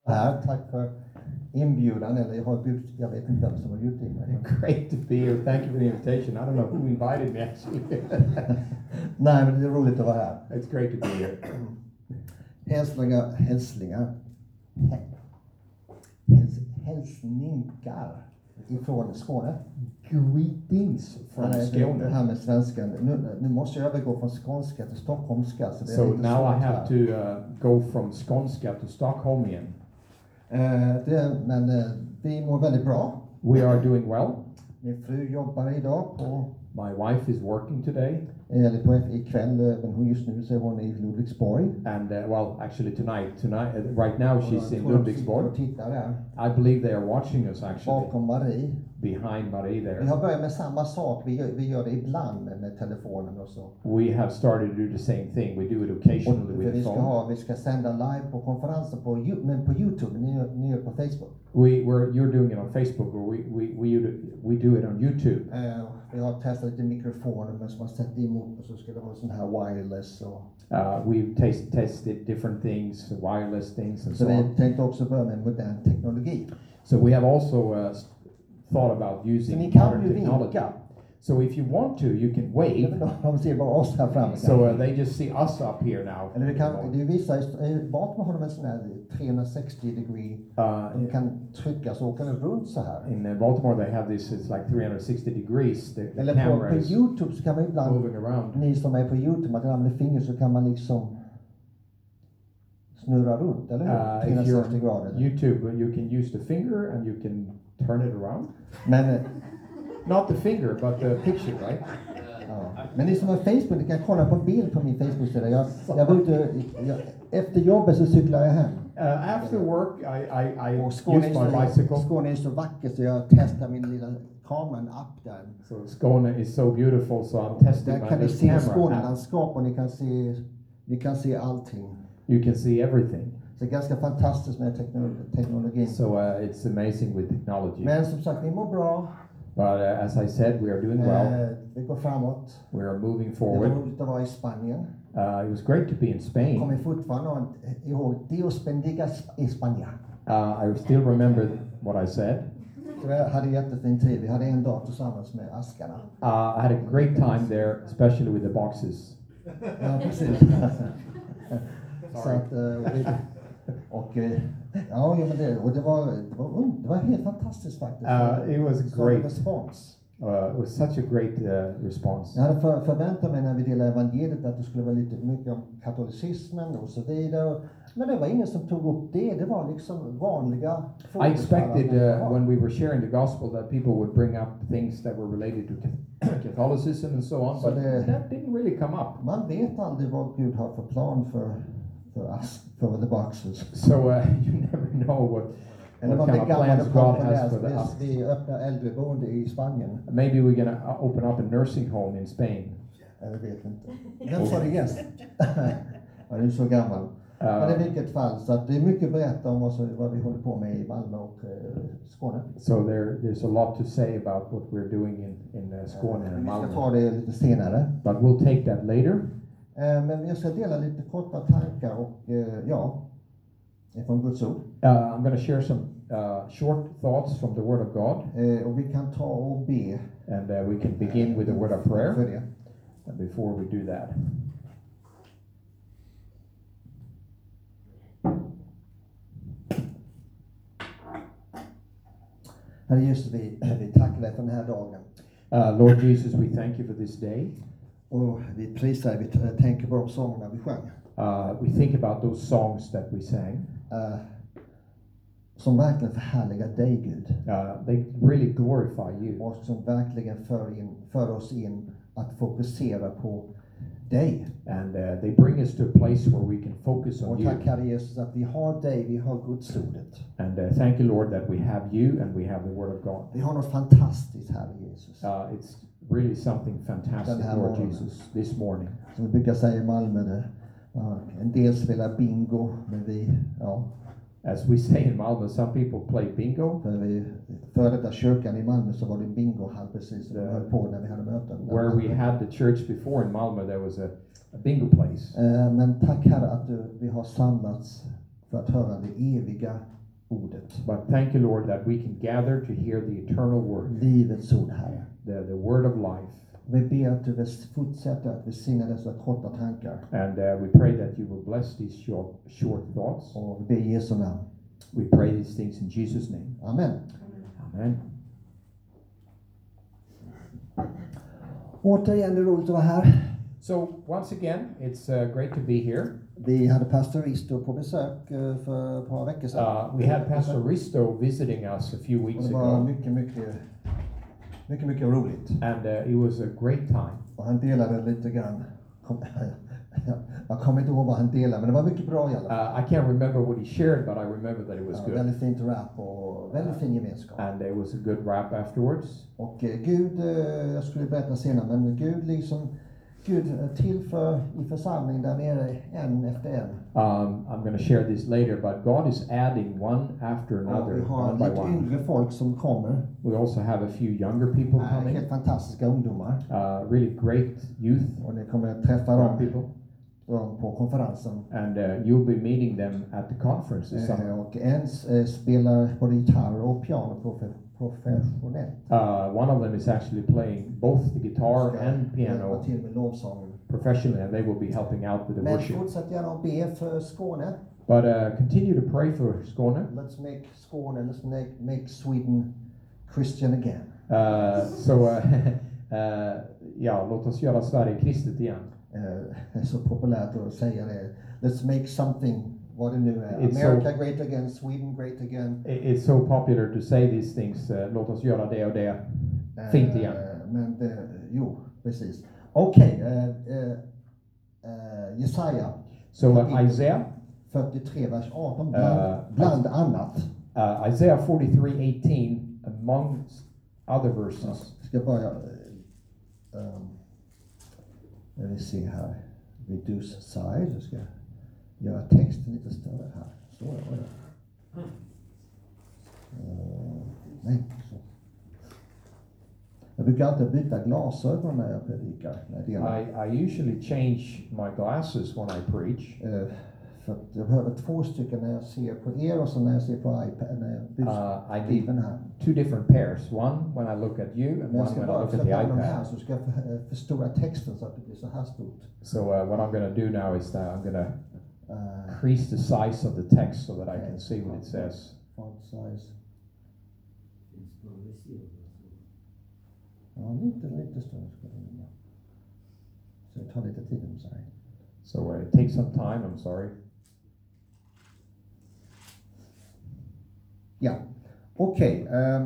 här. Tack för inbjudan. Eller jag vet inte vem som har bjudit in mig. Great to be here. Thank you for the invitation. I don't know who invited me actually. Nej, men det är roligt att vara här. It's great to be here. Hälsningar. Hälsningar ifrån Skåne. Greetings from Det Skåne. här med svenskan. Nu måste jag övergå från skånska till stockholmska. Så, det är So lite now svårt I have här. to go from Skånska to Stockholmian. Men vi mår väldigt bra. We are doing well. Min fru jobbar idag på My wife is working today, eller på ikväll, men hon just nu så är hon i Ludvigsborg. and well, actually tonight, right now she's in Och Ludwigsborg. tittar där I believe they are watching us actually bakom Marie. behind Marie Vi there. har börjat med samma sak. Vi gör det ibland med telefonen och så. We have started to do the same thing. We do it occasionally Och with the phone. vi ska sända live på konferenser men på YouTube, ni gör på Facebook. You're doing it on Facebook, or we do it on YouTube. Vi har testat lite mikrofoner men som har sett emot och så ska det vara sån här wireless och We've tested different things, wireless things, and så so on. vi tänkte också börja med modern teknologi. So we have also thought about Så using ni kan modern ju technology. vinka. So if you want to, you can Jag wave. vet inte om de ser bara oss här framme. So they just see us up here now. Eller det är vissa, bakom har de en sån här 360 degree, de kan trycka så åker den runt så här. In Baltimore, they have this. It's like 360 degrees. The Eller camera på is YouTube så kan man ibland, moving around. ni som är på YouTube, man kan använda fingret så kan man liksom snurra runt, eller hur? If you're 360 on grader. YouTube, you can use the finger and you can turn it around. Men, Not the finger, but the picture, right? ja. Men ni som har Facebook, ni kan kolla på en bild på min Facebook-sida. Jag var ute, efter jobbet så cyklar jag hem. After work, I Och use my bicycle. Skåne är så vackert så jag testar min lilla kameran app där. So Skåne is so beautiful, so I'm testing Där my kan ni little se camera app. Skånelandskap och ni kan se allting. You can see everything. Så det är ganska fantastiskt med teknologin. So it's amazing with technology. Men som sagt, vi mår bra. But as I said, we are doing well. Vi går framåt. We are moving Det var forward. roligt att vara i Spanien. It was great to be in Jag Spain. kommer fortfarande ihåg Dios bendiga España. I still remember what I said. Så jag hade en jättefin tid. Vi hade en dag tillsammans med askarna. I had a great time there, especially with the boxes. Ja, precis. Så att, ja, men det var helt fantastiskt faktiskt. It was Så great. respons. It was such a great response. Jag hade förväntat mig när vi delade evangeliet att det skulle vara lite mycket om katolicismen och så vidare. Men det var ingen som tog upp det. Det var liksom vanliga frågor. I expected when we were sharing the gospel that people would bring up things that were related to Catholicism and so on, So but that didn't really come up. Man vet aldrig vad Gud har för plan för the boxes. So you never know what Eller kind det of gamla plans God has for us. vi öppnar äldreboende i Spanien. Maybe we're going to open up a nursing home in Spain. Jag vet inte. Vem sa det yes? Ja, du är så gammal. Men i vilket fall, så att det är mycket att berätta om vad vi håller på med i Malmö och Skåne. So there's a lot to say about what we're doing in Skåne and Vi ska Malmö. ta det lite senare. But we'll take that later. Men jag ska dela lite korta tankar och från Guds ord. I'm going to share some short thoughts from the Word of God, Och vi kan ta och be. and we can begin with a word of prayer. För det. And before we do that, Herre Jesus, vi tackar dig för den här dagen. Lord Jesus, we thank you for this day. Och vi prisar dig, vi tänker på de sångerna vi sjöng. We think about those songs that we sang. Som verkligen förhärligar dig, Gud. They really glorify you. Och som verkligen för oss in att fokusera på dig. And they bring us to a place where we can focus on Och you. tack Herre Jesus att vi har dig, vi har Guds ordet. And thank you, Lord, that we have you and we have the Word of God. Vi har något fantastiskt, Herre Jesus. It's really something fantastic, Den här Lord morgonen. Jesus, this morning. Som vi brukar säga i Malmö, en del spelar bingo, men As we say in Malmö, some people play bingo. För detta kyrkan i Malmö så var det en bingohall precis som vi höll på när vi hade möten. Where we had the church before in Malmö, there was a bingo place. Men tack Herre att vi har samlats för att höra det eviga ordet. But thank you, Lord, that we can gather to hear the eternal word, Livets ord, Herre. the word of life. Vi ber att du fortsätter att välsigna dessa korta tankar. And we pray that you will bless these short thoughts. Och vi ber i Jesu namn. We pray these things in Jesus' name. Amen. Amen. Återigen är det roligt att vara här. So once again, it's great to be here. Vi hade pastor Risto på besök för ett par veckor sedan. We had Pastor Risto visiting us a few Och weeks det var ago, mycket roligt. and it was a great time. Och han delade lite grann. Jag kommer inte ihåg vad han delade, men det var mycket bra i alla fall. I can't remember what he shared, but I remember that it was good. Väldigt fint rap och väldigt fin gemenskap. And it was a good rap afterwards. Och Gud, jag skulle berätta senare, men Gud tillför i församlingen där nere en efter en. I'm going to share this later, but God is adding one after Och another, vi har one by lite one. yngre folk som kommer. We also have a few younger people coming, Helt fantastiska ungdomar. really great youth, Och ni kommer att träffa young dem people, på konferensen. and you'll be meeting them at the conference this summer. Och en spelar både gitarr och piano professionellt. One of them is actually playing both the guitar and piano Till med lovsången. professionally, and they will be helping out with the Men worship. fortsätt gärna att be för Skåne. But continue to pray for Skåne. Let's make Skåne, let's make Sweden Christian again. Ja, låt oss göra Sverige kristet igen. Det är så populärt att säga det. Let's make something, vad det nu är. It's America great again, Sweden great again. It's so popular to say these things. Låt oss göra det och det fint igen. Men jo, precis. Okej, Jesaja. So Isaiah, 43, vers 18, Uh, bland annat. Isaiah 43:18, amongst other verses. Ska börja, vi ser här, reduce size, jag ska göra texten lite större här. Så var det. Nej, så. Jag brukar alltid byta glasögon när jag predikar. I usually change my glasses when I preach. För att jag behöver 2 stycken när jag ser på er och så när jag ser på iPad, när jag I need Bibeln här. 2 different pairs. One when I look at you, and Men jag one ska when I bara look at the släppa dem här iPad. så ska jag förstora texten så att det blir så här stort. So what I'm going to do now is that I'm going to increase the size of the text so that I can see what it says. Font size. Ja, lite större ska det vara. Så det tar lite tid, I'm sorry. So it takes some time, I'm sorry. Ja, okej.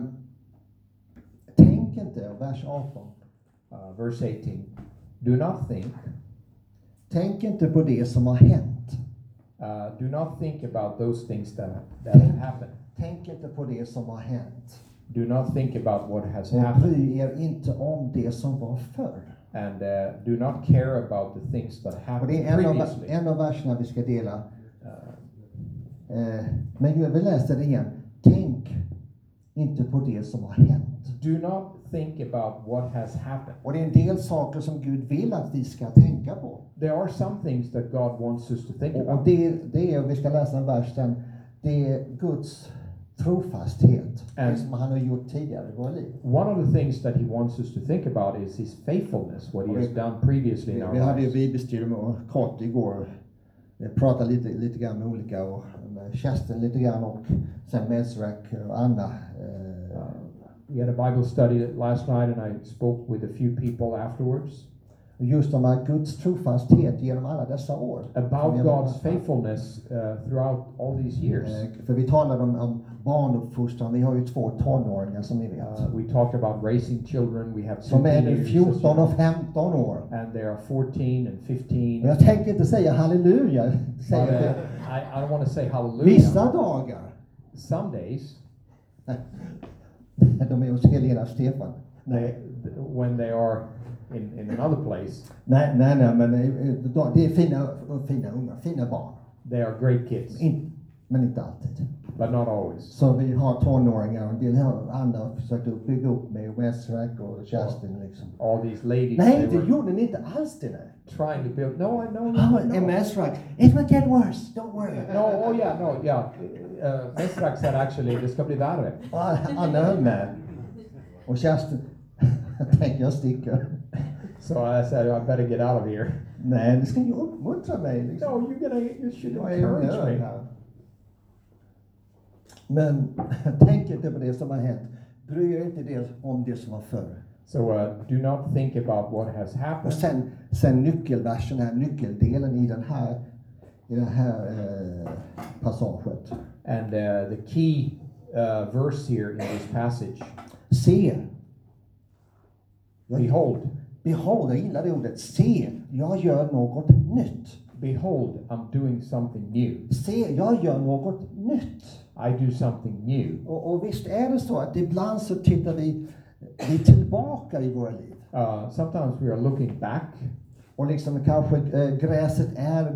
Tänk inte, vers 18. Verse 18. Do not think. Tänk inte på det som har hänt. Do not think about those things that have happened. Tänk inte på det som har hänt. Do not think about what has Och happened. bry er inte om det som var förr. And do not care about the things that Och happened det är previously. en av verserna vi ska dela. Men vi läser det igen. Tänk inte på det som har hänt. Do not think about what has happened. Och det är en del saker som Gud vill att vi ska tänka på. There are some things that God wants us to think Och about. det är, vi ska läsa en vers sen, det är Guds trofasthet. Det som han har gjort tidigare i våra liv. One of the things that he wants us to think about is his faithfulness, what he has done previously in our Vi hade ju lives. bibelstudium och kort igår. Vi pratade lite grann med olika, och med Kerstin lite grann och sen Mesrak och Anna. We had a Bible study last night, and I spoke with a few people afterwards Just om att Guds trofasthet genom alla dessa år. about God's faithfulness throughout all these years. För vi talade om barnuppfostran. Vi har ju 2 tonåringar som ni vet. We talked about raising children. We have 2 Som är teenagers, 14 och 15 år. and they are 14 and 15. Och jag tänker inte säga halleluja. But, Säger I don't want to say hallelujah. vissa dagar. Some days, De är hos Helena och Stefan. when they are in another place, Nej, men det är fina ungar, fina barn. they are great kids. Men inte alltid. but not always. Så vi har tonåringar och en del andra har försökt bygga upp med Westtrack och Kerstin liksom. All these ladies, Nej, they det were gjorde ni inte alls det där. trying to build. No, I know. Oh, Westtrack, it will get worse, don't worry. Westtrack said actually, det ska bli värre. Anna höll med. Och Kerstin, tänker jag sticker. So I said, I better get out of here. Nej, du ska ju uppmuntra mig liksom. No, you should Jag är encourage me. här. Men tänk inte på det som har hänt. Bry er inte om det som var förr. So do not think about what has happened. Och sen nyckelversen, här nyckeldelen i den här passaget. And the key verse here in this passage. Se. Behold. Behold, jag gillar det ordet. Se, jag gör något nytt. Behold, I'm doing something new. Se, jag gör något nytt. I do something new. Och visst är det så att ibland så tittar vi tillbaka i våra liv. Sometimes we are looking back. Och liksom kanske gräset är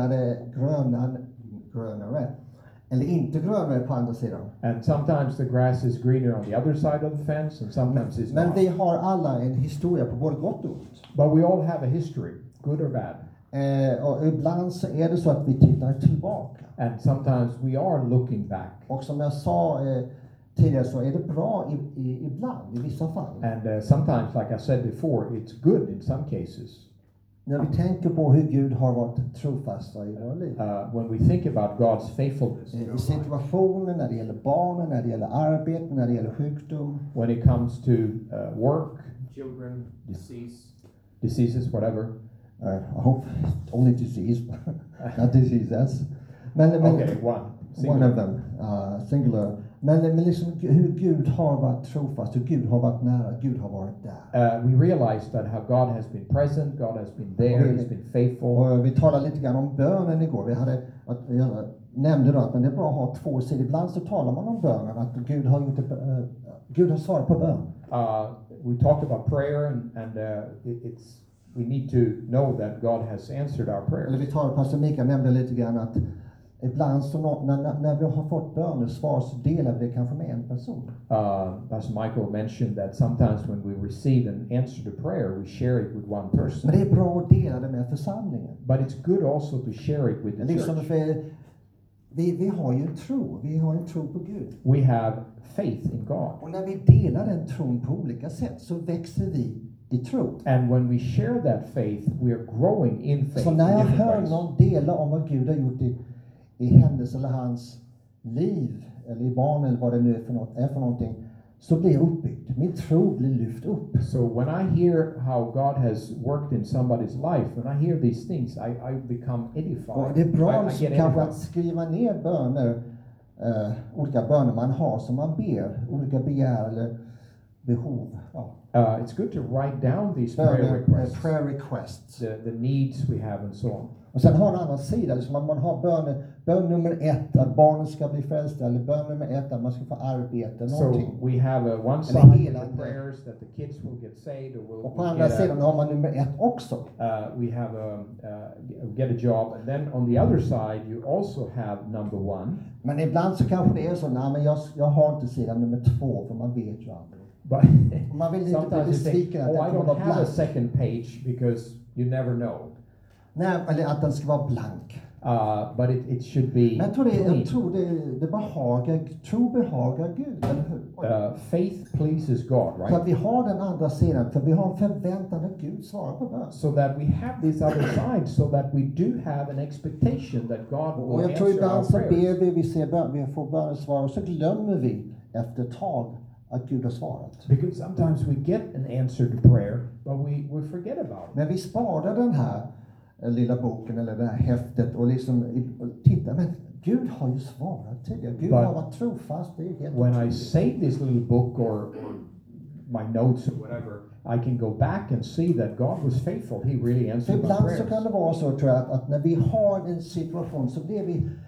grönare. Eller inte grönare på andra sidan. And sometimes the grass is greener on the other side of the fence, and sometimes it's Men not. vi har alla en historia på både gott och ont. But we all have a history, good or bad. Och ibland så är det så att vi tittar tillbaka. And sometimes we are looking back. Och som jag sa tidigare så är det bra ibland, i vissa fall. And sometimes, like I said before, it's good in some cases. När vi tänker på hur Gud har varit trofasta i våra liv. When we think about God's faithfulness. I situationer, när det gäller barnen, när det gäller arbete, när det gäller sjukdom. When it comes to work, children, diseases, whatever. I hope only disease, not diseases. Okay, one of them, singular. Men liksom hur Gud har varit trofast, hur Gud har varit nära, Gud har varit där. We realized that how God has been present, God has been there, He's been faithful. Och vi talade lite grann om bönen igår. Jag nämnde då att det är bra att ha två sidor. Ibland så talar man om bönen, att Gud har svarat på bön. We talked about prayer and we need to know that God has answered our Eller prayers. vi talade, pastor Mikael nämnde lite grann att ibland så när vi har fått bönesvar så delar vi det kanske med en person. Pastor Michael mentioned that sometimes when we receive an answer to prayer, we share it with one person. Men det är bra att dela det med församlingen. But it's good also to share it with the Liksom church. för vi har ju en tro. Vi har en tro på Gud. We have faith in God. Och när vi delar den tron på olika sätt så växer vi i tro. And when we share that faith, we are growing in faith. Så när jag in different hör ways. någon dela om vad Gud har gjort i hennes eller hans liv, eller i barn eller vad det nu är för någonting, så blir jag uppbyggd. Min tro blir lyft upp. So when I hear how God has worked in somebody's life, when I hear these things, I become edified. Och det är bra I get kanske att edified. skriva ner böner, olika böner man har som man ber, olika begär eller behov. Ja. It's good to write down these prayer requests, the needs we have and so on. Och sen har en annan sida, liksom man har bön nummer 1 att barnen ska bli frälsta, eller bön nummer 1 att man ska få arbete, någonting. So we have one side the prayers that the kids will get saved or Och på andra sidan har man nummer 1 också. We have get a job, and then on the other side you also have number 1. Men ibland så kanske det är så, nej men jag har inte sidan nummer 2, för man vet ju aldrig. But man vill inte bli sometimes you think, besviken att I den kommer don't vara have a blank. second page because you never know. Nej, eller att den ska vara blank. But it should be Men jag tror tro behagar Gud, eller hur? faith pleases God, Så right? att vi har den andra sidan, för vi har en förväntan att Gud svarar på bön. So that we have this other side, so that we do have an expectation that God Och will jag tror answer ibland our så prayers. vi får bönesvar och så glömmer vi efter ett tag att Gud har svarat. Because sometimes we get an answer to prayer, but we forget about it. Men vi sparar den här lilla boken eller det här häftet och liksom titta, men Gud har ju svarat tidigare. Gud har varit trofast. Det är helt When I otroligt. save this little book or my notes or whatever, I can go back and see that God was faithful. He really För answered my ibland så prayers. kan det vara så, tror jag, att när vi har en situation så blir vi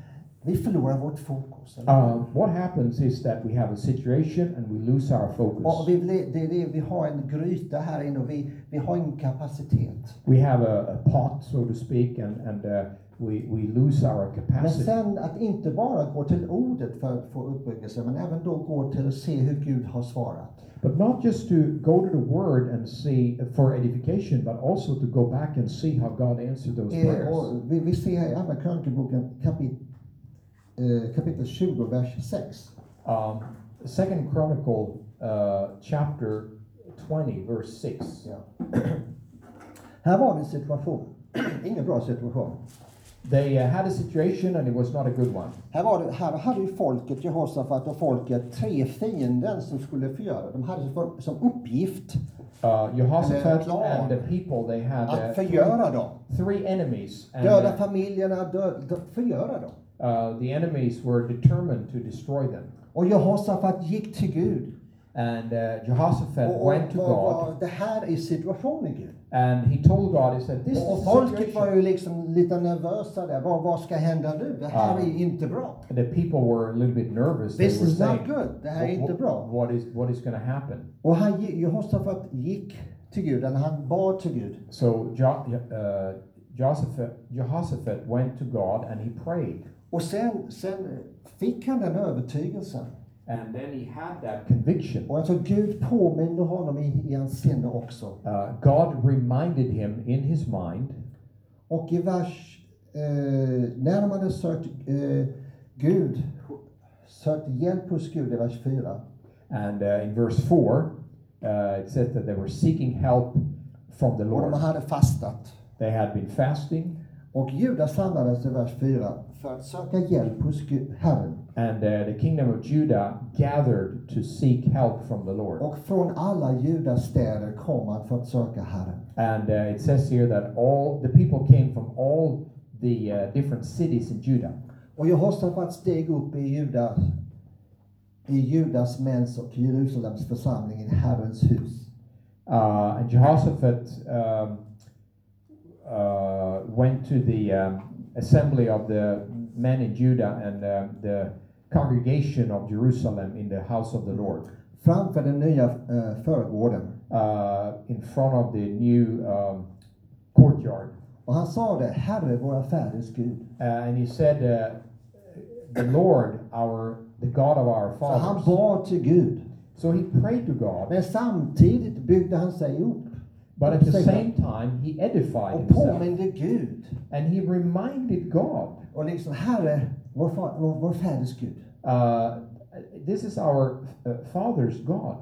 Vi förlorar vårt fokus. What happens is that we have a situation and we lose our Och focus. vi har en gryta här inne och vi har ingen kapacitet. We have a pot, so to speak, and we lose our Men capacity. sen att inte bara gå till ordet för att få uppbyggelse, men även då gå till att se hur Gud har svarat. But not just to go to the Word and see for edification, but also to go back and see how God answered those prayers. Och vi ser här i Andra krönikeboken kapitel 20, vers 6. Second Chronicle, chapter 20, verse 6. Ja. Här var det en situation, ingen bra situation. They had a situation and it was not a good one. Här hade ju folket, Jehoshafat och folket, 3 fiender som skulle förgöra. De hade som uppgift Jehoshaphat and the people, they had att förgöra dem. 3 enemies. And Döda familjerna, förgöra dem. the enemies were determined to destroy them. Och Jehoshafat gick till Gud. And Jehoshaphat went to God. Det här är situationen, Gud. And he told God, he said, this Och is the folket var situation. ju liksom lite nervösa där. Vad ska hända nu? Det här är inte bra. The people were a little bit nervous. They This were is not saying, good. Det här är inte bra. what is going to happen? Och Jehoshafat gick till Gud, eller han bad till Gud. So Jehoshaphat went to God and he prayed. Och sen fick han den övertygelsen. And then he had that conviction. Och alltså Gud påminde honom i hans sinne också. God reminded him in his mind. Och i vers, när de hade sökt hjälp hos Gud i vers 4. And in verse 4, it says that they were seeking help from the Och Lord. de hade fastat. They had been fasting. Och Juda samlades i vers 4 för att söka hjälp hos Herren. And the kingdom of Judah gathered to seek help from the Lord. Och från alla Judas städer kom man för att söka Herren. And it says here that all the people came from all the different cities in Judah. Och Jehoshafat steg upp i Judas mäns och Jerusalems församling i Herrens hus. And Jehoshaphat went to the assembly of the men in Judah and the congregation of Jerusalem in the house of the Lord. Framför den nya förgården. In front of the new courtyard. Och han sa det, Herre våra fäders Gud. And he said, the Lord, the God of our Så han fathers. bad till Gud. So he prayed to God. Men samtidigt byggde han sig upp. But at the same time, he edified Och himself. påminde Gud. And he reminded God. Och liksom, Herre, vår fäders Gud. This is our Father's God.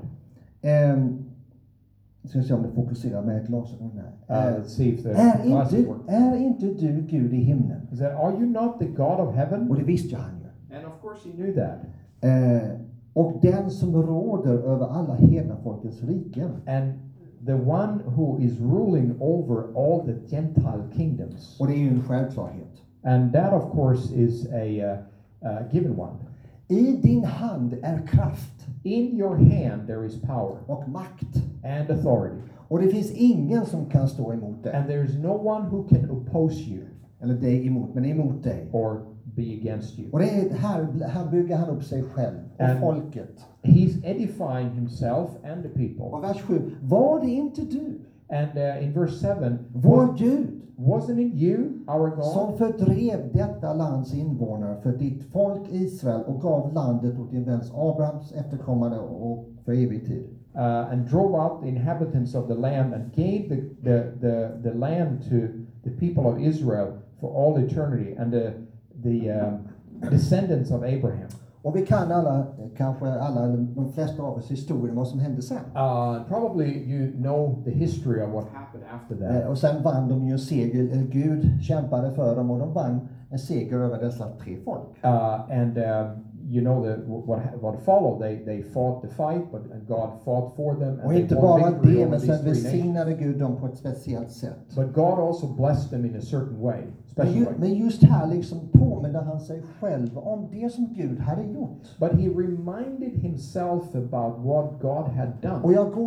Ska se om det fokuserar med glasögon här. Let's see if the glasses work. Är inte du Gud i himlen? He said, are you not the God of heaven? Och det visste han ju. And of course he knew that. Och den som råder över alla hedna folkens riken. And the one who is ruling over all the Gentile kingdoms. Och det är ju en självklarhet. And that of course is a given one. I din hand är kraft. In your hand there is power. Och makt. And authority. Och det finns ingen som kan stå emot dig. And there is no one who can oppose you. Eller dig emot, men emot dig. Or be against you. Och det är, här bygger han upp sig själv och folket. He's edifying himself and the people. Och vers 7. Var det inte du? And in verse 7, Vår Gud. Wasn't it you, our God? Som fördrev detta lands invånare för ditt folk Israel och gav landet åt din väns Abrahams efterkommande och för evig tid. And drove out the inhabitants of the land and gave the land to the people of Israel for all eternity and the descendants of Abraham. Och vi kan de flesta av oss historien vad som hände sen. Probably you know the history of what happened after that. Och sen vann de ju en seger. Gud kämpade för dem och de vann en seger över dessa 3 folk. You know what followed. They fought the fight, but God fought for them. And Och inte bara det, men sen välsignade Gud dem på ett speciellt sätt. But God also blessed them in a certain way. Men just här liksom påminner han sig själv om det som Gud hade gjort. But he reminded himself about what God had done. Och jag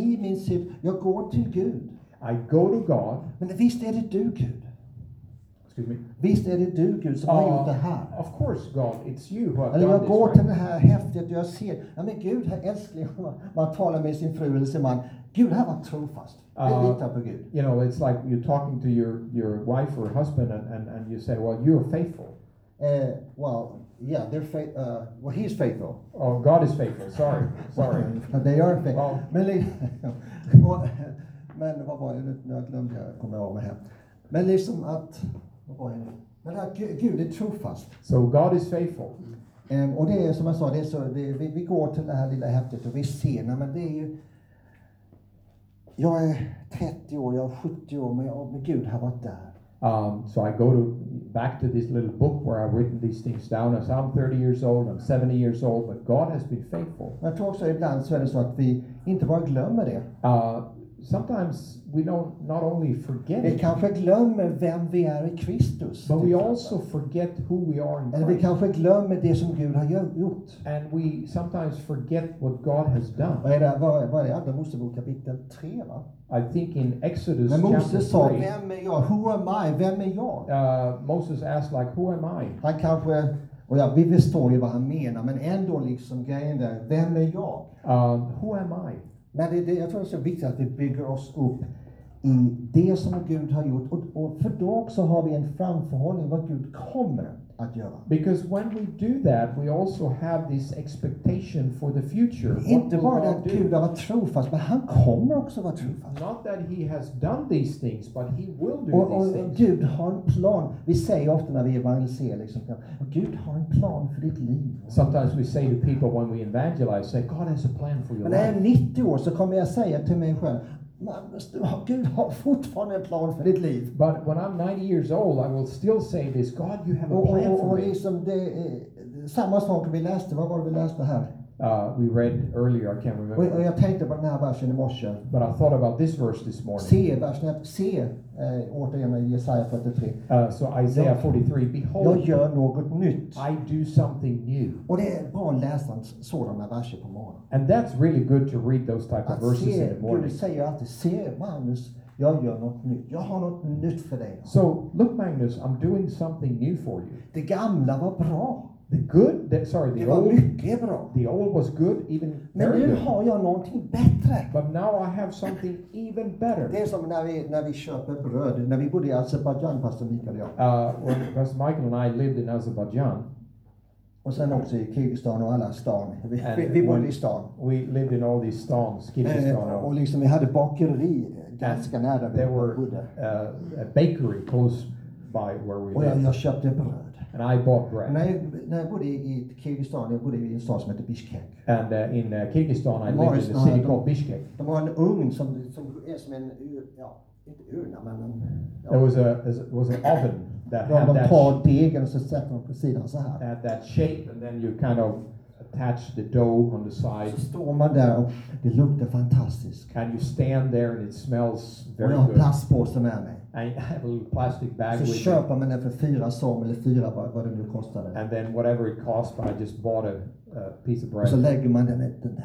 går till Gud. I go to God. Men visst är det du, Gud? Excuse me. Visst är det du Gud som har gjort det här. Of course, God, it's you who have Eller done jag this. går Right? till det här häftigt och jag ser, ja men Gud, här älskling, man talar med sin fru eller sin man. Gud, här var trofast. Jag litar på Gud. You know, it's like you're talking to your wife or husband and you say, well, you're faithful. Well, yeah, well, he's faithful. Oh, God is faithful. Sorry. They are faithful. Well, men vad var det nu? Jag glömde, jag kommer av mig här. Men liksom att, vad var det nu? Men att Gud är trofast. So God is faithful. Och det är som jag sa, vi går till det här lilla häftet och vi ser, men det är ju, jag är 30 år, jag är 70 år, men Gud har varit där. So I go back to this little book where I've written these things down. As I'm 30 years old, I'm 70 years old, but God has been faithful. Men jag tror också ibland så är det så att vi inte bara glömmer det. Sometimes we don't not only forget Vi it, kanske glömmer vem vi är i Kristus. but we also forget who we are in Eller vi Christ. kanske glömmer det som Gud har gjort. And we sometimes forget what God has done. Vad är det? Andra Mosebok kapitel 3, va? I think in Exodus Men chapter Moses sa, 3, vem är jag? Who am I? Vem är jag? Moses asked like, who am I? Han kanske, och ja, vi förstår ju vad han menar, men ändå liksom grejen där, vem är jag? Who am I? Men jag tror det är så viktigt att vi bygger oss upp i det som Gud har gjort. Och för då också har vi en framförhållning vad Gud kommer att göra. Because when we do that, we also have this expectation for the future. What Inte will bara God att do? Gud har varit trofast, men han kommer också vara trofast. Not that he has done these things, but he will do Och these things. Gud har en plan. Vi säger ofta när vi evangeliserar liksom, Gud har en plan för ditt liv. Sometimes we say to people when we evangelize, say, God has a plan for your Men när jag är life. 90 år så kommer jag säga till mig själv, Gud har fortfarande en plan för ditt liv. But when I'm 90 years old, I will still say this, God, you have a plan for Och me. liksom samma sak vi läste, vad var det vi läste här? We read earlier, I can't Och remember, jag tänkte på den här versen i morse. but I thought about this verse this morning. Se, återigen i Jesaja 43. So Isaiah 43, Jag behold, gör något nytt. I do something new. Och det är bra att läsa sådana verser på morgonen. And that's really good to read those type of Att verses in the Gud morning. säger alltid, se Magnus, jag gör något nytt. Jag har något nytt för dig. So, look Magnus, I'm doing something new for you. Det gamla var bra. The Det var mycket bra. the old was good, even Men very nu good. har jag någonting bättre. But now I have something even better. Det är som när vi köper bröd. När vi bodde i Azerbaijan, pastor Mikael och jag. When Pastor Michael and I lived in Azerbaijan, Och sen också i Kirgistan och alla stan. Vi And bodde when- i stan. we lived in all these stans, Kyrgyzstan. Och liksom vi hade bakeri ganska nära där There vi were bodde. a bakery close by where we Och lived. jag köpte bröd. And I bought bread. När jag bodde i Kirgistan, jag bodde i en stad som heter Bishkek. And in Kyrgyzstan, I lived in a city called Bishkek. De har en ugn som är som en, ja, inte urna men en... Ja. There was an oven that had De that tar degen och så sätter de på sidan så här. had that shape, and then you kind of attach the dough on the side, Så står man där och det luktar fantastiskt. and you stand there, and it smells Och very jag har good. plastpåse med mig. And you have a little plastic bag Så with you, köper man den för 4 som eller 4 vad det nu kostade. and then whatever it cost, I just bought a piece of Och så bread. lägger man den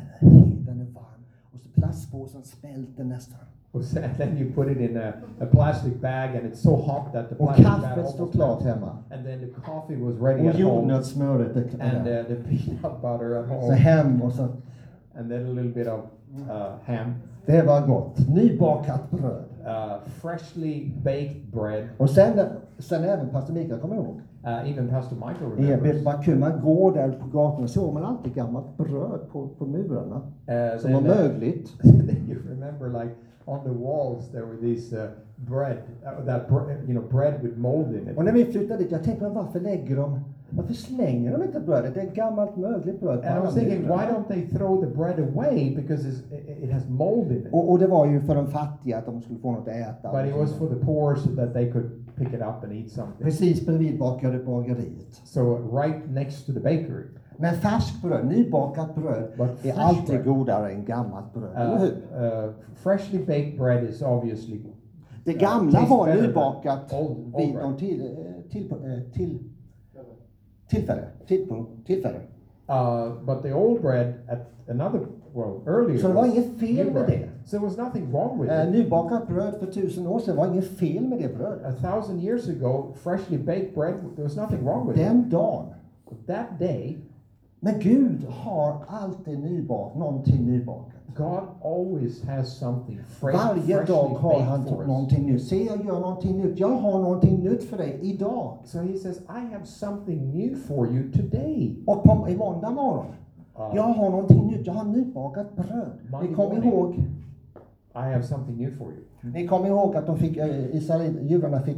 är varm. Och så plastpåsen smälter nästan. And then you put it in a plastic bag, and it's so hot that the Och plastic bag kaffet står almost klart melts. hemma. And then the coffee was ready Och at home, jordnötssmöret and the peanut butter at så home, hem och så. and then a little bit of ham. Det var gott. Nybakat bröd. Freshly baked bread. Och sen även pastor Mikael kommer ihåg. Even Pastor Michael I remembers. Baku, man går där på gatorna såg man alltid gammalt bröd på murarna. Som var Then, mögligt. then you remember, like on the walls, there were these bread, bread with mold in it. Och när vi flyttade dit, jag tänkte varför slänger de inte brödet? Det är gammalt mögligt bröd på And I alla was thinking, murar. why don't they throw the bread away because it has mold in it? Och det var ju för de fattiga att de skulle få något att äta. But it was for the poor so that they could pick it up and eat something. Precis bredvid bakade bageriet. So right next to the bakery. Men färskbröd, nybakat bröd, But är fresh alltid bread. godare än gammalt bröd. Eller hur? Freshly baked bread is obviously Det gamla tastes var better than nybakat old vid bread. någon tillfälle. But the old bread at another, earlier. Så det var inget fel new med bread. det. So there was nothing wrong with it. Nybakat bröd för 1000 år sedan var inget fel med det brödet. 1,000 years ago, freshly baked bread, there was nothing wrong with it. Den dagen. That day, Men Gud har alltid någonting nybakat. God always has something Varje dag freshly har han baked for us. någonting nytt. Se, jag gör någonting nytt. Jag har någonting nytt för dig idag. So he says, I have something new for you today. Och i måndag morgon. Jag har någonting nytt. Jag har nybakat bröd. Ni kommer ihåg? I have something new for you. Ni kommer ihåg att judarna fick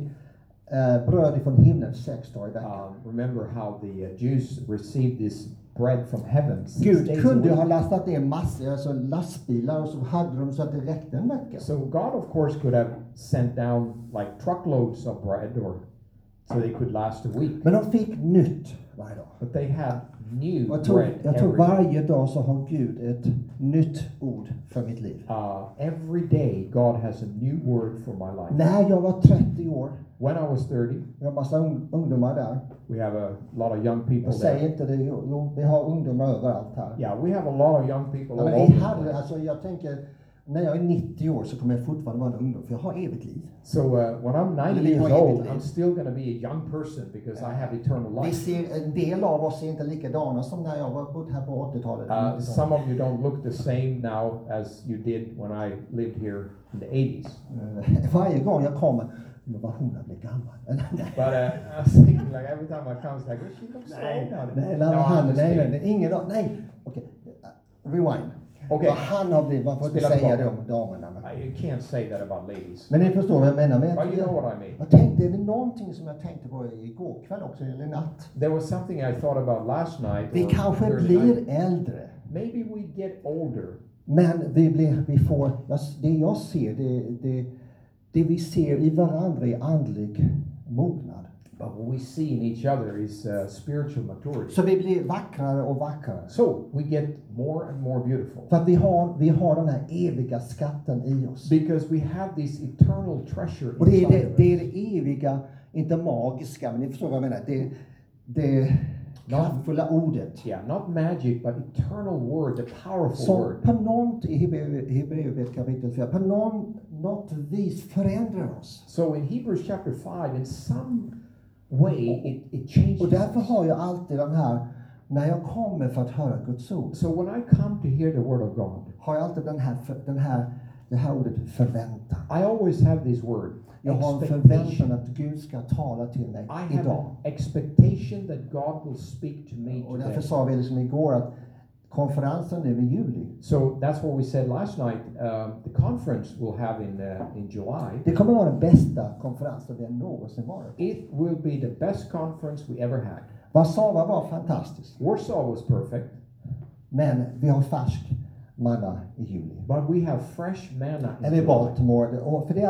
bröd från himlen 6 dagar i veckan. Remember how the Jews received this bread from heaven 6 Gud days a kunde week. ha lastat ner massor, alltså lastbilar, och så hade de så att det räckte en vecka. So God, of course, could have sent down like truckloads of bread, or so they could last a week. Men de fick nytt varje dag. But they had new Jag bread tror every day. varje dag så har Gud ett nytt ord för mitt liv. Every day, God has a new word for my life. När jag var 30 år, When I was 30, jag har massa ungdomar där. we have a lot of young people Jag säger there. inte det, jo, vi har ungdomar överallt här. Yeah, we have a lot of young people Ja, all men over i the Herre, place. alltså jag tänker, när jag är 90 år så kommer jag fortfarande vara en ungdom, för jag har evigt liv. So when I'm 90 Vi years har old, evigt liv. I'm still going to be a young person because I have eternal Vi life. ser, en del av oss är inte likadana som när jag var bott här på 80-talet. Some of you don't look the same now as you did when I lived here in the 80s. Varje gång jag kommer, men vad hon har blivit gammal. But I was thinking, like, every time I come, it's like, she looks so old now. Nej, No, I'm just kidding. nej, ingen dag, nej. Okej, rewind. Okej. Vad han har blivit, man får inte Spela säga tillbaka. det om damerna. Men. You can't say that about ladies. Men ni förstår vad jag menar. Men But you know what I mean. jag tänkte, är det någonting som jag tänkte på igår kväll också, eller natt? There was something I thought about last night. Vi or kanske Thursday night. blir äldre. Maybe we get older. Men vi får, det jag ser, det vi ser i varandra är andlig mognad. But what we see in each other is spiritual maturity. Så vi blir vackrare och vackrare. So we get more and more beautiful. För att vi har den här eviga skatten i oss. Because we have this eternal treasure Och det inside är of det us. eviga, inte magiska, men ni förstår vad jag menar. Det kraftfulla ordet. Yeah, not magic, but eternal word, the powerful Som word. på något, i Hebreerbrevet kapitel 4, på något vis förändrar oss. So in Hebrews chapter 5, in some way, it changes Och därför us. har jag alltid den här, när jag kommer för att höra Guds ord, So when I come to hear the word of God, har jag alltid det här ordet förväntan. I always have this word, Jag har en expectation. förväntan att Gud ska tala till mig I have idag. an expectation that God will speak to me Och today. därför sa vi liksom igår att konferensen nu i juli, So that's what we said last night. The conference we'll have in July. det kommer vara den bästa konferensen vi någonsin varit. It will be the best conference we ever had. Warszawa var fantastisk, Warsaw was perfect, men vi har färsk manna i juli. but we have fresh manna in Eller July. Baltimore, för det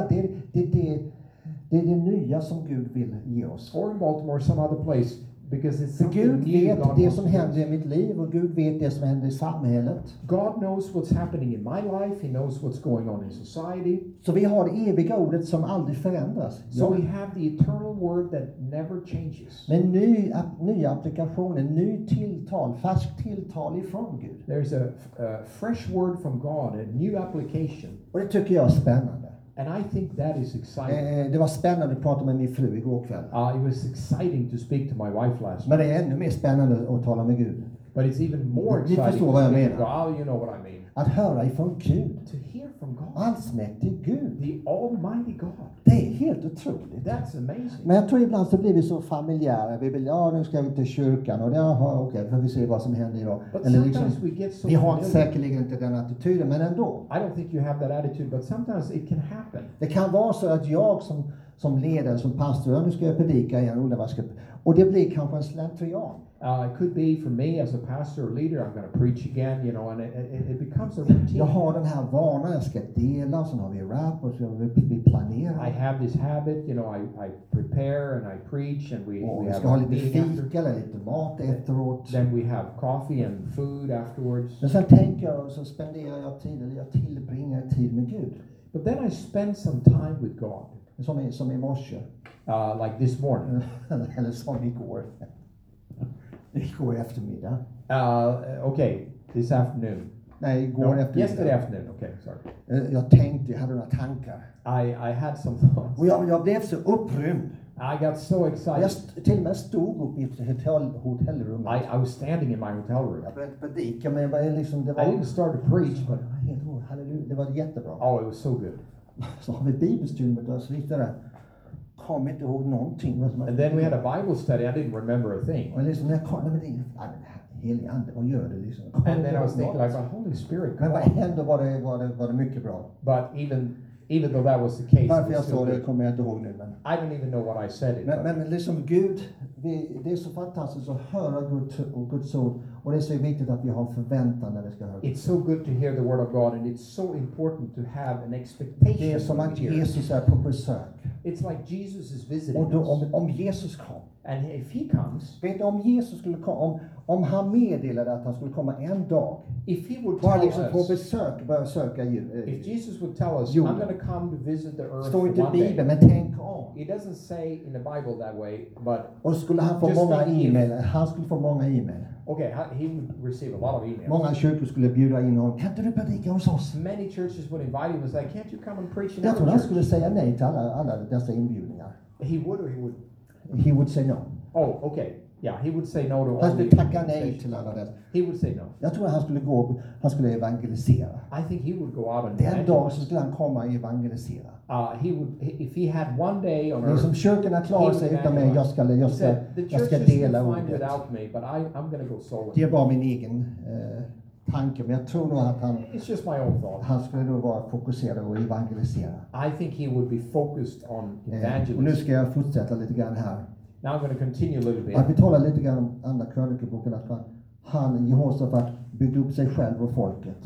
är det nya som Gud vill ge oss. Or in Baltimore, some other place, because it's För something Gud new vet God det wants som to händer do. i mitt liv, och Gud vet det som händer i samhället. God knows what's happening in my life. He knows what's going on in society. Så vi har det eviga ordet som aldrig förändras. So we have the eternal word that never changes. Men nya applikationer, ny tilltal, färsk tilltal ifrån Gud. There's a fresh word from God, a new application. Och det tycker jag är spännande. And I think that is exciting. Det var spännande att prata med min fru igår kväll. It was exciting to speak to my wife last night. Men det är ännu mer spännande att tala med Gud. But it's even more Ni exciting förstår to vad jag speak to menar. God. Oh, you know what I mean. Att höra ifrån Gud. To hear from God. Allsmäktig Gud. The Almighty God. Det är helt otroligt. That's amazing. Men jag tror ibland så blir vi så familjära. Vi vill, nu ska vi till kyrkan och okej, får vi se vad som händer idag. But Eller sometimes we get so vi har familiar. säkerligen inte den attityden, men ändå. I don't think you have that attitude, but sometimes it can happen. Det kan vara så att jag som ledare, som pastor, nu ska jag predika igen, undrar vad ska jag... Och det blir kanske en slentrian. It could be for me as a pastor or leader, I'm going to preach again, you know, and it becomes a routine. Jag har den här vanan, jag ska dela, sen har vi rap och så vi planerar. I have this habit, you know, I prepare and I preach and we Och vi have ska ha a lite meeting after. fika eller lite mat efteråt. Then we have coffee and food afterwards. Men sen tänker jag och så spenderar jag tid, eller jag tillbringar tid med Gud. But then I spend some time with God, Som i morse. like this morning. Eller som igår. Igår eftermiddag. Okay, this afternoon. Nej, igår eftermiddag. Yesterday afternoon. Okay, sorry. Jag hade några tankar. I had some thoughts. Och jag blev så upprymd. I got so excited. Jag till och med stod upp i ett hotellrum. I was standing in my hotel room. Jag började predika, men det var... I didn't start to preach, but det var jättebra. oh, it was so good. Så har vi bibelstudiet och så vidare. Kom inte ihåg någonting. And then we had a Bible study. I didn't remember a thing. Och liksom när jag kom, men det helig ande, vad gör det liksom? And then I was thinking like, Holy Spirit, Men come on. ändå var det mycket bra. But even though that was the case, Varför it jag was still sa det good. kommer jag inte ihåg nu. Men, I don't even know what I said it. men liksom Gud, det är så fantastiskt att höra Guds ord. Och det är så viktigt att vi har förväntan när vi ska höra. It's so good to hear the word of God, and it's so important to have an expectation. Det är som when att we hear it. Jesus är på besök. It's like Jesus is visiting Och då, us. om Jesus kom. And if he comes, Vet du, om Jesus skulle komma, om han meddelade att han skulle komma en dag. if he would Bara tell liksom på us, besök, börja söka if Jesus would tell us, jorden. I'm going to come to visit the earth Står inte i one day. Bibeln, men tänk om. It doesn't say in the Bible that way, but Och skulle han få Just många think if- e-mail. Han skulle få många e-mail. okay, he would receive a lot of emails. Många kyrkor skulle bjuda in honom. Kan inte du predika hos oss? Many churches would invite him and say, can't you come and preach in Jag our tror han church? skulle säga nej till alla dessa inbjudningar. He would or he would? He would say no. Oh, okay. Yeah, he would say no to Han all the skulle tacka nej invitations. till alla dessa. He would say no. Jag tror han skulle evangelisera. I think he would go out and Den dag evangelize. så skulle han komma och evangelisera. He would, if he had one day on Det är earth. som kyrkorna klarar sig utan mig. Jag ska He said, the jag ska churches dela will fine ordet. without me, but I'm going to go solo. Det är bara min egen tanke. Men jag tror nog att It's just my own thought. han skulle nog vara fokuserad och evangelisera. I think he would be focused on Och nu evangelism. ska jag fortsätta lite grann här. Now I'm going to continue a little bit. Att vi talar lite grann om andra krönikeboken. Att han, Jehoshafat, byggde upp sig själv och folket.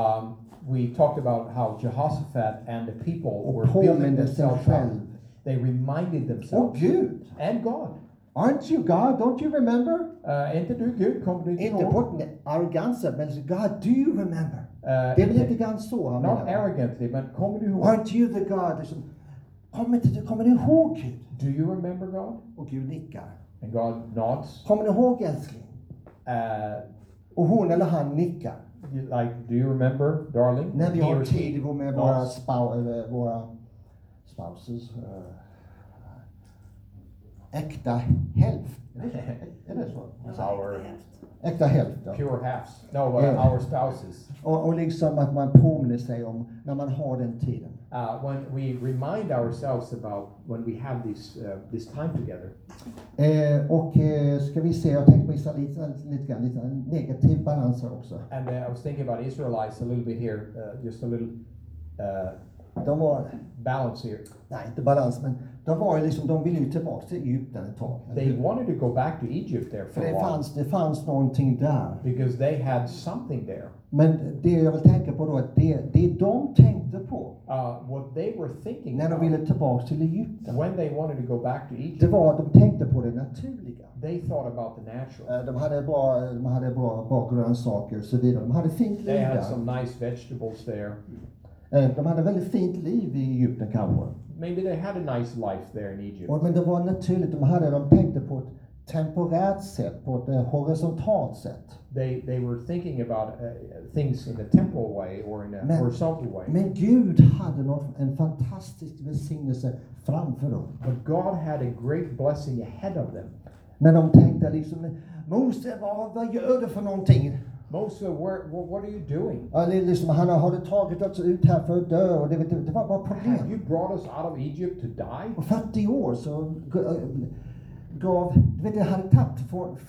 We talked about how Jehoshaphat and the people Och were building påminde sig themselves själv. up. They reminded Och themselves. Gud! And God. Aren't you God? Don't you remember? Inte du Gud, kommer du inte Inte ihåg? på arrogansen, men God, do you remember? Det är väl lite grann så han Not menar. arrogantly, men kommer du ihåg? Aren't you the God? Liksom, kommer ni ihåg Gud? Do you remember God? Och Gud nickar. And God nods. Kommer ni ihåg älskling? Och hon eller han nickar. Like, do you remember, darling? När vi He har or she tid med nods. våra spouses. Äkta hälft. Är det så? Our Äkta hälft. Ja. pure halves. No, our spouses. Och liksom att man påminner sig om när man har den tiden. When we remind ourselves about when we have this time together. Ska vi se, jag tänkte på Israeliterna lite negativ balans här också. And I was thinking about Israelites a little bit here, just a little De var, balance here. nej inte balans, men de ville ju tillbaka till Egypten ett tag. They wanted to go back to Egypt there for För a while det fanns någonting där. because they had something there. Men det jag vill tänka på då, att det de tänkte på What they were thinking när de about ville tillbaka till Egypten, when they wanted to go back to Egypt, det var att de tänkte på det naturliga. they thought about the natural. De hade bra grönsaker och så vidare. De hade fint They liv had där. some nice vegetables there. De hade väldigt fint liv i Egypten kanske. Maybe they had a nice life there in Egypt. Men det var naturligt. De tänkte på ett temporärt sätt, på ett horisontalt sätt. They were thinking about things in a temporal way or in a horizontal way. Men Gud hade en fantastisk välsignelse framför dem. But God had a great blessing ahead of them. Men de tänkte liksom, Mose, vad gör du för någonting? Moses, what are you doing? Ja, liksom, han hade tagit oss ut här för att dö och det var bara Have problem. you brought us out of Egypt to die? Och 40 år så gav, det hade tagit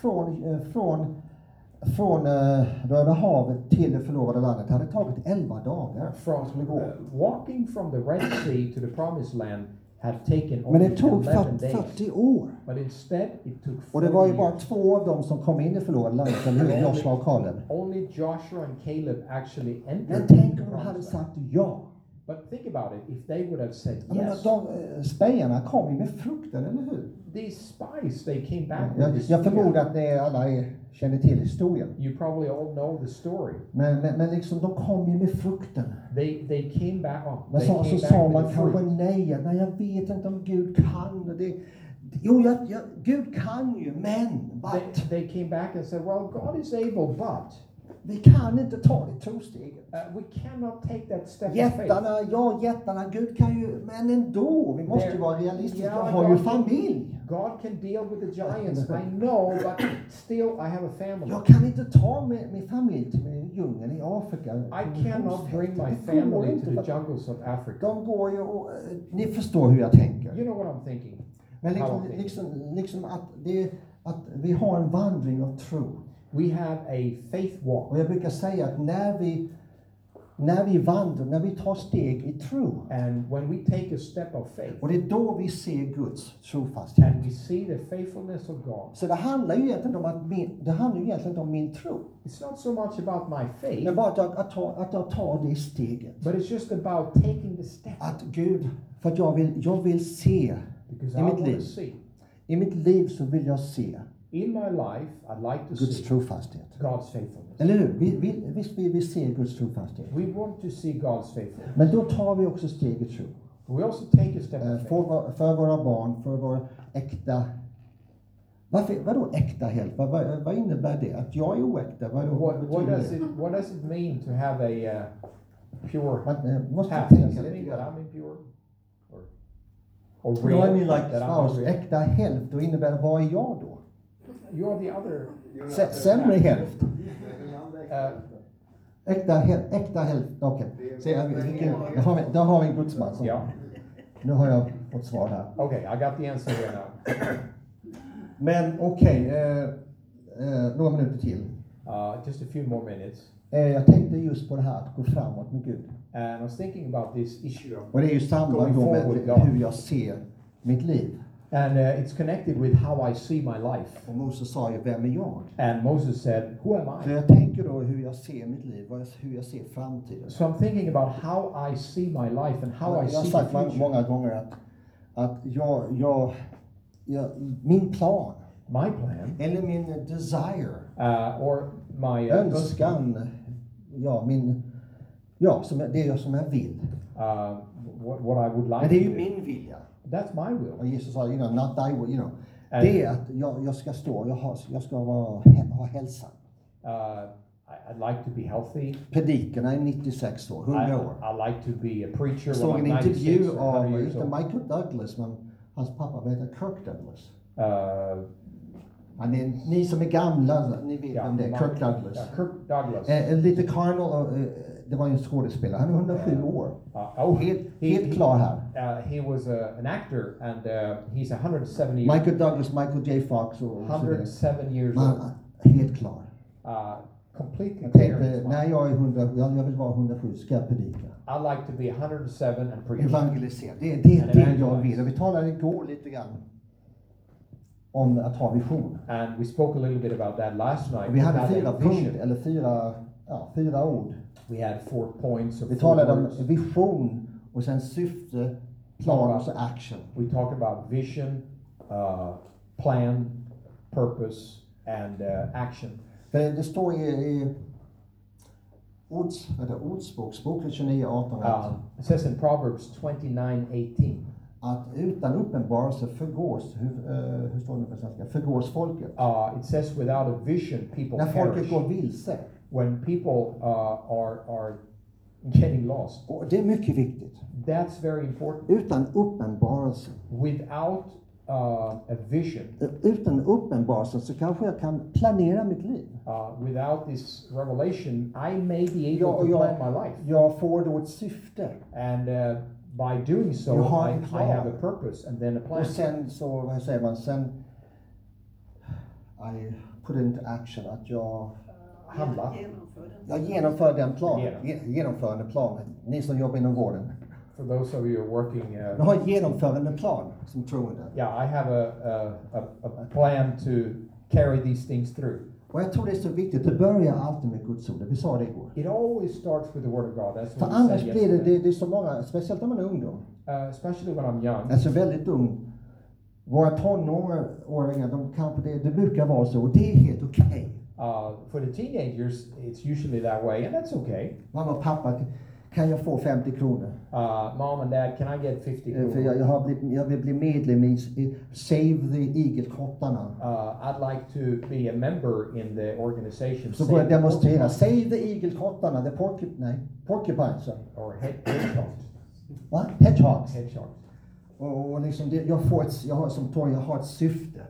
från Röda havet till det förlovade landet. Det hade tagit 11 dagar. From walking from the Red Sea to the Promised Land had taken Men only det tog 11 days. 40 år. But instead it took 40 Och det var ju bara years. 2 av dem som kom in i förlovade landet, eller hur? Joshua och Kaleb. Only Joshua and Caleb actually Men entered tänk the om de hade Promised Land. sagt ja. But think about it, if they would have said Jag menar, yes, spejarna kom ju med frukten, eller hur? these spies, they came back with this Jag fear. förmodar att alla känner till historien. You probably all know the story. Men liksom, de kom ju med frukten. They came back. Men They så came sa back man with the kanske fruit. nej, jag vet inte om Gud kan. Jo, Gud kan ju, men They came back and said, well, God is able, but vi kan inte ta det trosteget. we cannot take that step of faith. Jättarna, Gud kan ju, men ändå, vi måste ju vara realistiska. Yeah, Jag har ju familj. God can deal with the giants, I know, but still I have a family. Jag kan inte ta min familj till djungeln i Afrika. I cannot bring my family to the jungles of Africa. De går ju och, ni förstår hur jag tänker. You know what I'm thinking. Men liksom att vi har en vandring av tro. We have a faith walk. Och jag brukar säga att när vi vandrar, när vi tar steg i tro. And when we take a step of faith. Och det är då vi ser Guds trofasthet. And we see the faithfulness of God. Så det handlar ju egentligen inte om min tro. It's not so much about my faith. Men bara att jag tar det steget. But it's just about taking the step. Att Gud, för att jag vill se Because i I mitt want liv. to see. I mitt liv så vill jag se In my life, I'd like to Guds see trofasthet. God's faithfulness. Eller hur? Visst vill vi se Guds trofasthet. We want to see God's faithfulness. Men då tar vi också steg i tro. We also take a step of faith. För våra barn, för våra äkta. Vadå äkta helt? Vad innebär det? Att jag är oäkta? What does it mean to have a pure Man måste half? tänka Does it lite mean grann. that I'm impure? Or No, I real? mean like That I'm spouse, real? äkta hälft, då innebär det, vad är jag då? You're the other. Sämre hälft. Uh, Äkta hälft, okej. Där har vi en gudsman. yeah. Nu har jag fått svar här. Okay, I got the answer here now. Men okej, några minuter till. Just a few more minutes. Jag tänkte just på det här att gå framåt med Gud. And I was thinking about this issue of, Och det är ju samband då med hur jag ser mitt liv. and it's connected with how I see my life. Och Moses sa ju, vem är jag? And Moses said, who am Så I? jag tänker då hur jag ser mitt liv, hur jag ser framtiden. So I'm thinking about how I see my life and how I Jag har see the sagt future. många gånger att min plan, My plan, eller min desire, or my önskan, det som jag vill. what I would Men like det är to ju do. min vilja. That's my will. Och Jesus sa, not thy will, And, det är att jag ska ha hälsan. I'd like to be healthy. Predikarna är 96 år, 100 år. I like to be a preacher Jag såg when en I'm 96 intervju or av, 100 years inte old. Michael Douglas, men hans pappa heter Kirk Douglas. Uh, Ni som är gamla, ni vet yeah, vem det är, Kirk Douglas. Yeah, Kirk Douglas. Lite Carnal, det var ju en skådespelare, han är 107 år. Helt klar här. He was an actor, and he's 170 years. Michael Douglas, Michael J. Fox och så vidare. 107 years Men old. helt klar. Completely Jag clear in tänkte, his när mind. jag är 100, jag vill vara 107, ska jag predika. I like to be 107 and preach. Evangelisera, det är det jag vill. Och vi talade igår lite grann om att ha vision. And we spoke a little bit about that last night. Och vi hade had 4 a vision. punkter, eller 4 ord. We had 4 points of Vi 4 talade om words. vision och sen syfte, plan och så action. We talked about vision, plan, purpose, and action. För det står i Ordspråksboken 29:18 It says in Proverbs 29:18. att utan uppenbarelse förgås, hur står det på svenska? Förgås folket. It says without a vision, people När folket perish. går vilse. When people are getting lost. Och det är mycket viktigt. That's very important. Utan uppenbarelse. Without a vision, Utan uppenbarelse så kanske jag kan planera mitt liv. without this revelation, I may be able to plan my life. Jag får då ett syfte. And by doing so, You have I a plan. have a purpose and then a plan. Och sen så, vad säger man, I put it into action, att jag genomför den planen. Genomförande planen. Ni som jobbar inom vården. For those of you who are working, Jag har en genomförande plan som troende. yeah, I have a plan to carry these things through. Och jag tror det är så viktigt, det börjar alltid med Guds ord. Vi sa det igår. It always starts with the Word of God. That's För what we annars said blir yesterday. det är så många, speciellt när man är ungdom. Especially when I'm young. Alltså väldigt ung. Våra tonåringar, det brukar vara så, och det är helt okej. For the teenagers, it's usually that way, and that's okay. Mamma och pappa, kan jag få 50 kronor? Mom and Dad, can I get 50 För kronor? jag vill bli medlem i Save the Eagle-kottarna. I'd like to be a member in the organization. Så Save börjar the jag demonstrera. Porcupines. Save the Eagle-kottarna. The porcupines. Or hedgehogs. Va? Hedgehogs. Hedgehogs. Och liksom jag har ett syfte.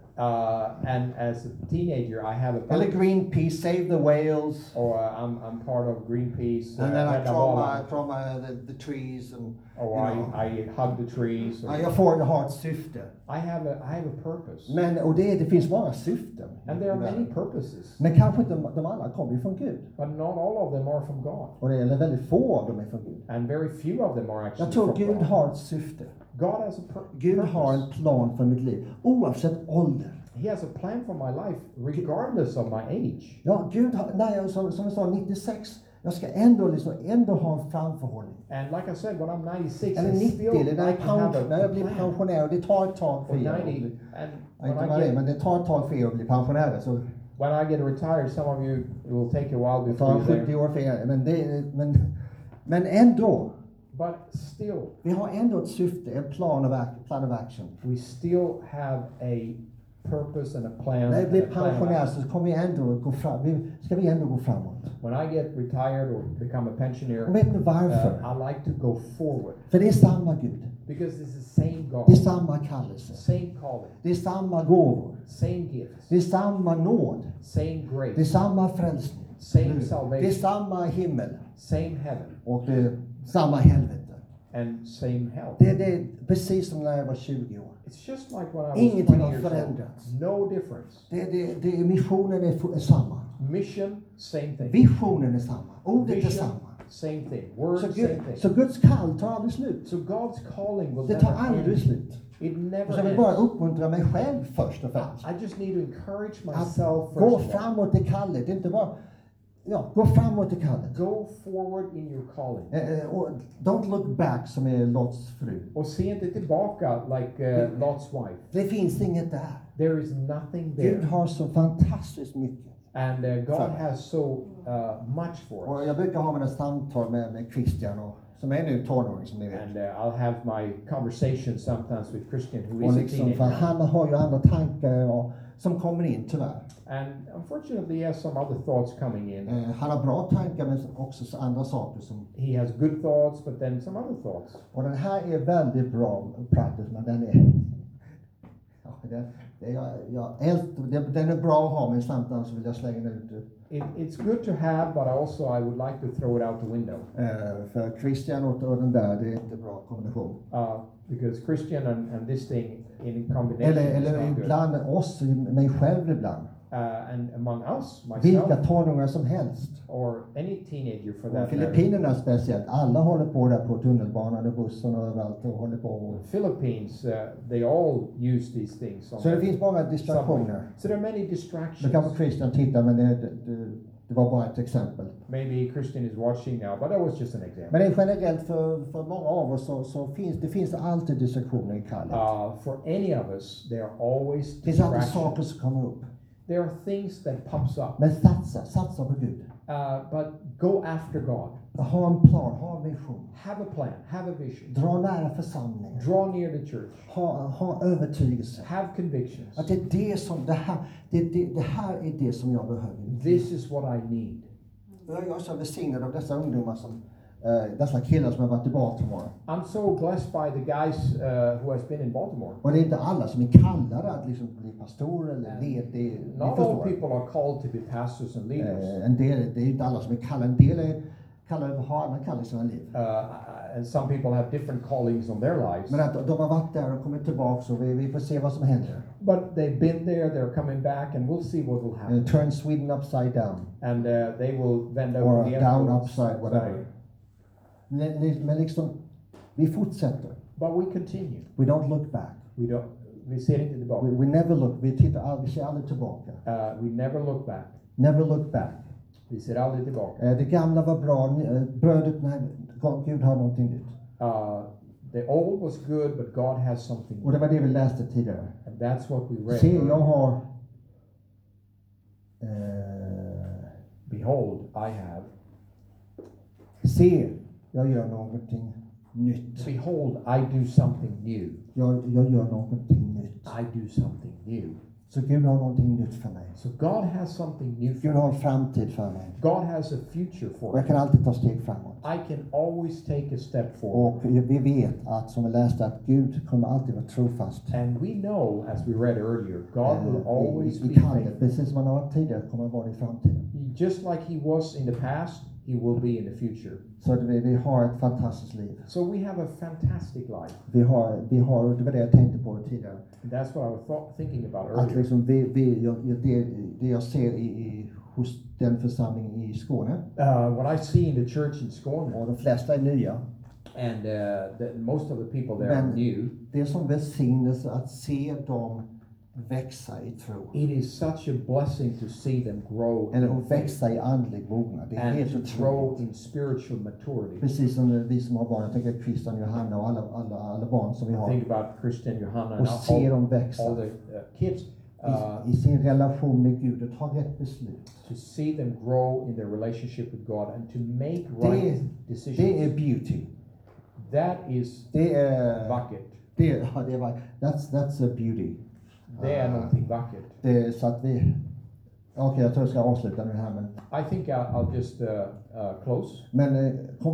And as a teenager, I have a Eller purpose. Greenpeace, Save the Whales. Or I'm part of Greenpeace. And then I Rädda Valarna. trauma the trees and Or I hug the trees. Or jag har ett syfte. I have a purpose. Men, och det finns många syften. And there are many purposes. Men kanske inte de alla kommer från Gud. But not all of them are from God. Och det är väldigt få av dem är från Gud. And very few of them are actually Jag tror from Gud God. har ett syfte. God has a Gud har en purpose. plan för mitt liv. Oavsett ålder. He has a plan for my life regardless of my age. Ja, Gud har, när jag, som jag sa, 96. Jag ska ändå ha en framförhållning. And like I said, when I'm 96, Eller I 90, still eller like to have när jag a blir plan. pensionär. Och det tar ett tag för Or er. 90, and Ja, inte bara when det, men det tar ett tag för er att bli pensionärer. Så I get retired, some of you it will take a while det before tar you're 70 there. år för er. Men ändå. But still, Vi har ändå ett syfte, en plan of action. we still have a purpose and a plan. När jag and blir a plan of pensionär action. så kommer vi ändå gå fram. Ska vi ändå gå framåt? When I get retired or become a pensioner, Och vet ni varför? I like to go forward För det är samma Gud. because it's the same God, Det är samma kallelse. same calling, Det är samma gåvor. same gifts, Det är samma nåd. same Det är grace, samma frälsning. same Det är salvation, samma himmel. same heaven, Och det är samma helvete. and same hell. Det är precis som när jag var 20 år. It's just like when I was Ingenting 20 har years old. förändrats. No difference. Missionen är samma. Mission, same thing. Visionen är samma. Ordet är Vision, samma. same thing. Word, Så, same thing. så Guds kall tar aldrig slut. So God's calling will Det never tar aldrig end. slut. It Och never så vill jag bara ends. uppmuntra mig själv först och främst. I just need to encourage Att myself gå first of all. framåt i kallet. Inte bara, gå framåt i kallet. Go forward in your calling. Och don't look back som är Lots fru. Och se inte tillbaka like Lot's wife. Det finns inget där. There is nothing Gud there. har så fantastiskt mycket. And God Sorry. has so much for Och us. jag brukar ha mina samtal med Christian, som är nu tonåring som ni vet. And I'll have my conversation sometimes with Christian, who Och is a liksom, för teenager. han har ju andra tankar som kommer in tyvärr. And unfortunately, he has some other thoughts coming in. Han har bra tankar men också andra saker som... He has good thoughts, but then some other thoughts. Och den här är väldigt bra praktiskt, men den är... Den är bra att ha, men samtidigt så vill jag slänga ut det. It's good to have, but also I would like to throw it out the window. För Christian och den där, det är inte bra kombination. Because Christian and this thing in combination is Eller not good. ibland oss, mig själv ibland. And among us, Vilka myself, tonåringar som helst. or any teenager for Och that matter. Filippinerna speciellt. Alla håller på där på tunnelbanan och bussen och överallt och håller på. Philippines, they all use these things. On Så det their finns många subway. distraktioner. So there are many Då distractions. kanske Christian tittar, men det var bara ett exempel. Maybe Christian is watching now, but that was just an example. Men det är generellt för många av oss så finns det alltid distraktioner i kallet. For any of us, there are always Det finns alltid distractions. saker som kommer upp. There are things that pops up. Men satsa på Gud. But go after God. Ha en plan, ha en vision. Have a plan. Have a vision. Dra nära församlingen. Draw near the church. Ha övertygelse. Have convictions. Att det här är det som jag behöver. This is what I need. Jag är så välsignad av dessa ungdomar dessa killar som har varit i Baltimore. I'm so blessed by the guys who has been in Baltimore. Och det är inte alla som är kallade att liksom bli pastor eller led. Not all people are called to be pastors and leaders. En del, det är inte alla som är kallade. En del är kallade att ha andra kall i sina liv. And some people have different callings on their lives. Men att de har varit där och kommit tillbaka, och vi får se vad som händer. But they've been there, they're coming back, and we'll see what will happen. Turn Sweden upside down. And they will bend Or over the down, envelope. upside, whatever. Men liksom, vi fortsätter. But we continue. We don't look back. Vi ser inte tillbaka. We never look. Vi ser aldrig tillbaka. We never look back. Never look back. Vi ser aldrig tillbaka. Det gamla var bra. Brödet, nej, Gud har någonting nytt. The old was good, but God has something Och det new. var det vi läste tidigare. And that's what we read. Se, jag har... Behold, I have. Se, Jag gör någonting nytt. Behold, I do something new. Jag gör någonting nytt. I do something new. Så Gud har någonting nytt för mig. So God has something new for Gud har en me. framtid för mig. God has a future Och for jag me. kan alltid ta steg framåt. I can always take a step forward. Och vi vet att, som vi läste, att Gud kommer alltid vara trofast. And we know, as we read earlier, God will always be Vi kan det. faithful. Precis som han har varit tidigare kommer han vara det i framtiden. Just like he was in the past, he will be in the future. Så att vi har ett fantastiskt liv. So we have a fantastic life. Vi har, det var det jag tänkte på tidigare. And that's what I was thinking about Att earlier. liksom det jag ser hos den församlingen i Skåne, What I see in the church in Skåne, och de flesta är nya, and most of the people there are Men- new, det är som välsignelse att se dem växa i tro. it is such a blessing to see them grow Eller in att faith växa i andlig mognad. Det är and helt to grow otroligt. in spiritual maturity. Precis som vi som har barn, jag tänker Christian, Johanna och alla barn som vi har. Think about Christian, Johanna, and Och se dem växa all the kids. i sin relation med Gud och ta rätt beslut. To see them grow in their relationship with God and to make Det right är decisions. beauty. That is Det är vackert. that's a beauty. Det är någonting vackert. Det är så att vi... Okej, jag tror jag ska avsluta nu här, men... I think I'll just close. Men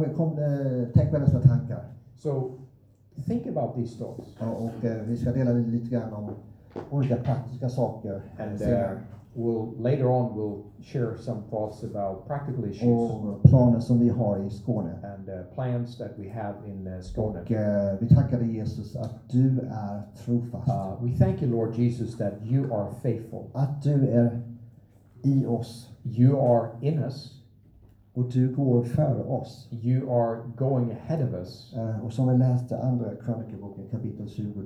tänk på nästa tankar. So think about these thoughts. Och vi ska dela lite grann om olika praktiska saker. And senare. later on we'll share some thoughts about practical issues Och planer som vi har i Skåne. and plans that we have in Skåne. Och vi tackar dig Jesus att du är trofast. We thank you, Lord Jesus, that you are faithful. Att du är i oss. You are in us. Och du går före oss. You are going ahead of us. Och som vi läste andra krönikeboken kapitel 20.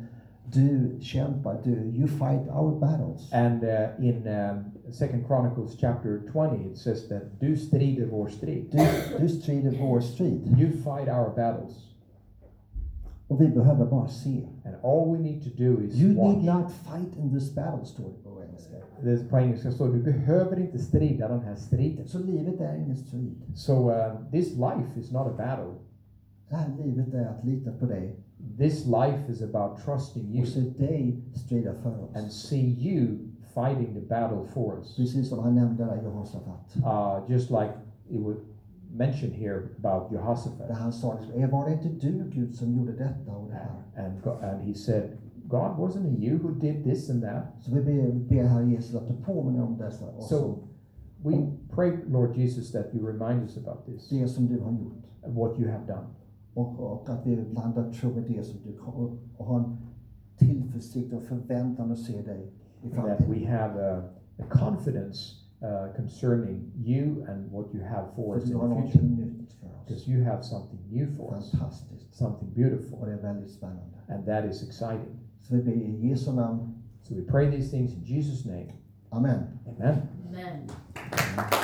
Du kämpar. You fight our battles. And in 2 Chronicles chapter 20, it says that du strider vår strid. Du strider vår strid. You fight our battles. Och vi behöver bara se. And all we need to do is You watch. need not fight in this battle, står det på engelska. Det på engelska står du behöver inte strida den här striden. Så livet är ingen strid. So this life is not a battle. Det här livet är att lita på dig. This life is about trusting you Och se dig strida för and oss. see you fighting the battle for us. Precis som han nämnde där Jehosafat. Just like it was mentioned here about Där Jehoshaphat. han sa, var det inte du Gud som gjorde detta och det här? And he said, God, wasn't it you who did this and that? Så vi ber Herre Jesus att du påminner om dessa. Och So we pray, Lord Jesus, that you remind us about this, det som du har gjort. what you have done. Och att vi blandar tro med det som du kommer och har en tillförsikt och förväntan att se dig i That framtiden. we have a confidence concerning you and what you have for us För in du har the någonting future. nytt för oss. Because you have something new for us, Fantastiskt. something Och beautiful, det är väldigt spännande. and that is exciting. Så vi ber i Jesu namn. So we pray these things in Jesus' name. Amen. Amen. Amen.